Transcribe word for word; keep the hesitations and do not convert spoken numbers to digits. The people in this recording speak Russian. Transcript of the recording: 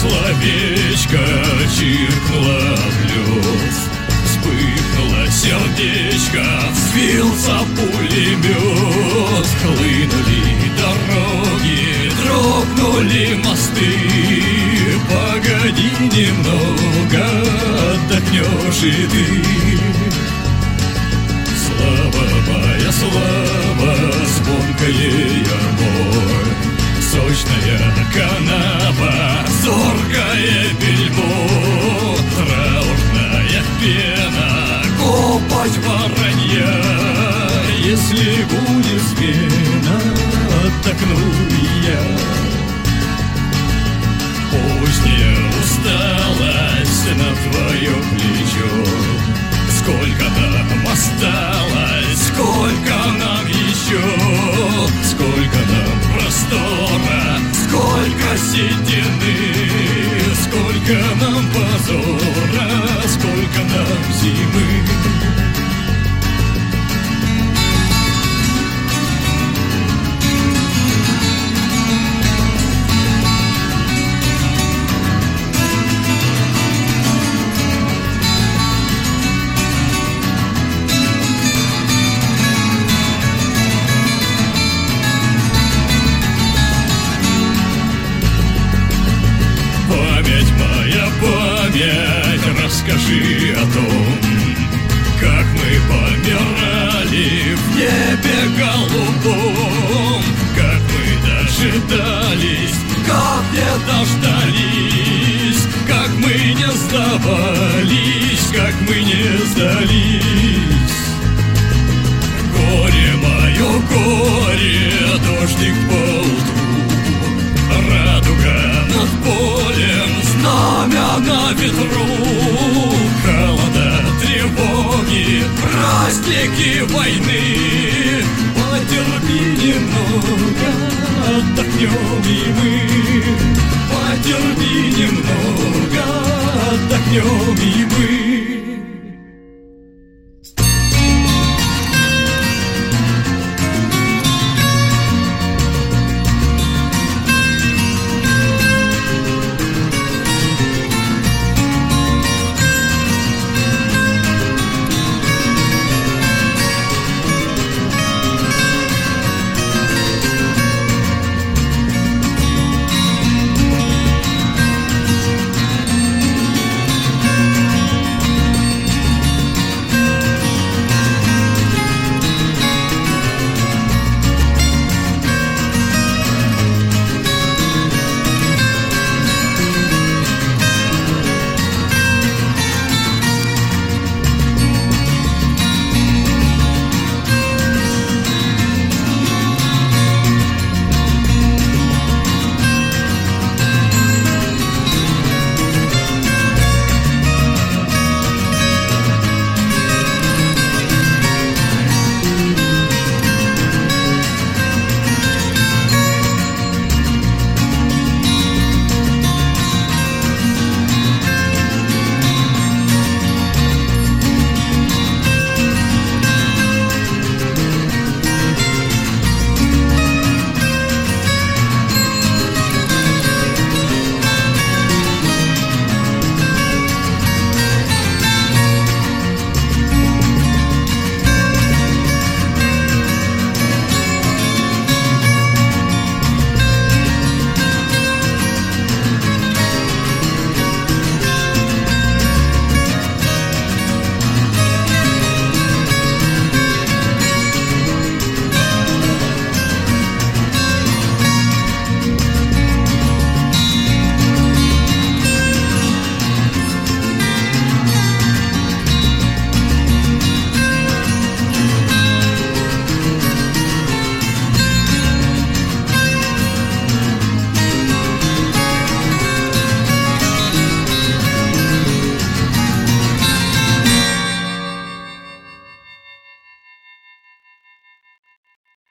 словечко чиркнуло в лед, вспыхнуло сердечко, взвился пулемет. Хлынули дороги, дрогнули мосты. Погоди немного, отдохнешь и ты. Слава моя, слава, звонкое ярмо, сочная канава, зоркое бельмо, траурная пена, копоть воронья. Если будет смена, отдохну и я. Поздняя усталость на твое плечо, сколько нам осталось, сколько нам еще, сколько нам простора, сколько седины, сколько нам позора, сколько нам зимы. Память моя, память, расскажи о том, как мы помирали в небе голубом, как мы дожидались, как не дождались, как мы не сдавались, как мы не сдались. Горе мое, горе, дождик поутру, радуга над полем, знамя на ветру, холода, тревоги, праздники войны. Потерпи немного, отдохнем и мы. Потерпи немного, отдохнем и мы.